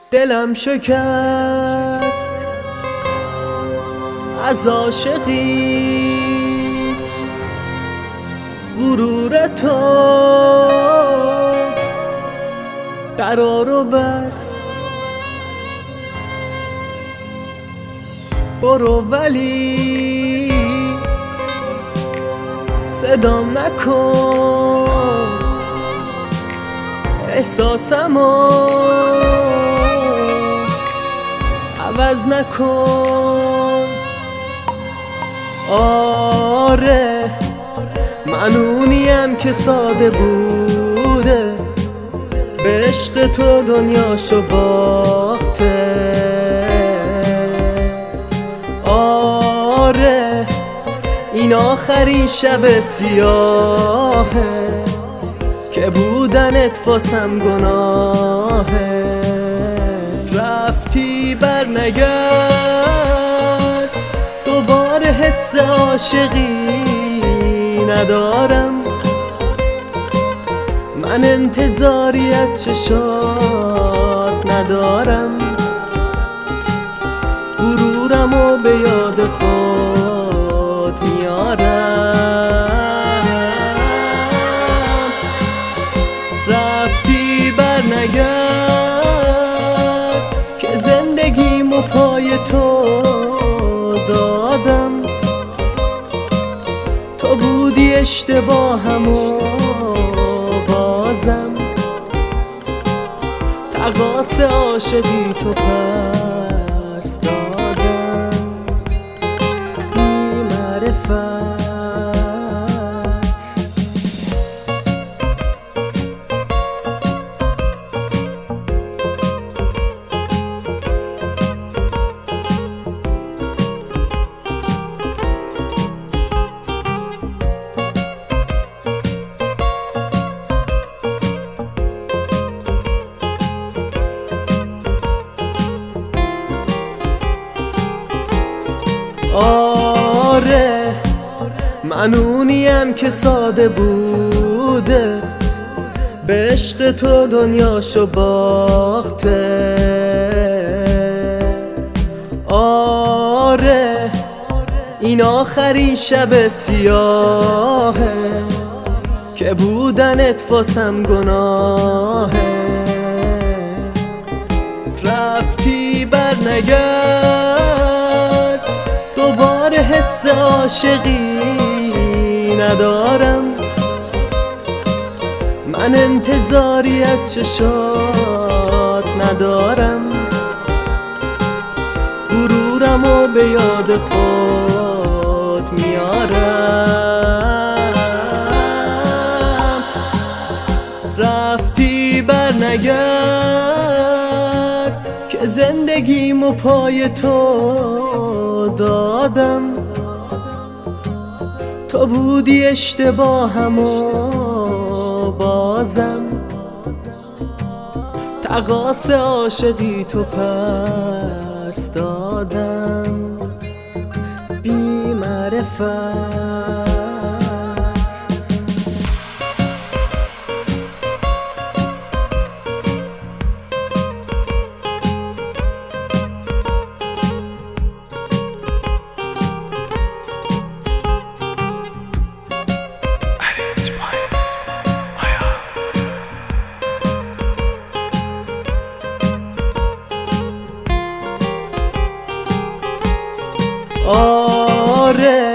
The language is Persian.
دلم شکست از عاشقیت، غرور تو قرارو بست. برو ولی صدام نکن، احساسمو عوض نکن. آره من اونیم که ساده بوده، به عشق تو دنیاشو باخته. آره این آخرین شب سیاهه که بودنت واسم گناهه. رفتی بر نگرد، دوباره حس عاشقی ندارم. من انتظاری از چشات ندارم، غرورمو به یاد خود میارم. رفتی بر نگرد که زندگیمو پای تو دادم. تو بودی اشتباهمو بازم، تقاص عاشقی تو پس دادم. بی معرفت آره من اونیم که ساده بوده، به عشق تو دنیاشو باخته. آره این آخرین شب سیاهه که بودنت واسم گناهه. رفتی بر نگرد، دوباره حس عاشقی ندارم. من انتظاری از چشات ندارم، غرورمو به یاد خود میارم. رفتی بر نگرد که زندگیمو پای تو دادم. تو بودی اشتباهمو بازم، تقاص عاشقی تو پس دادم. بی معرفت آره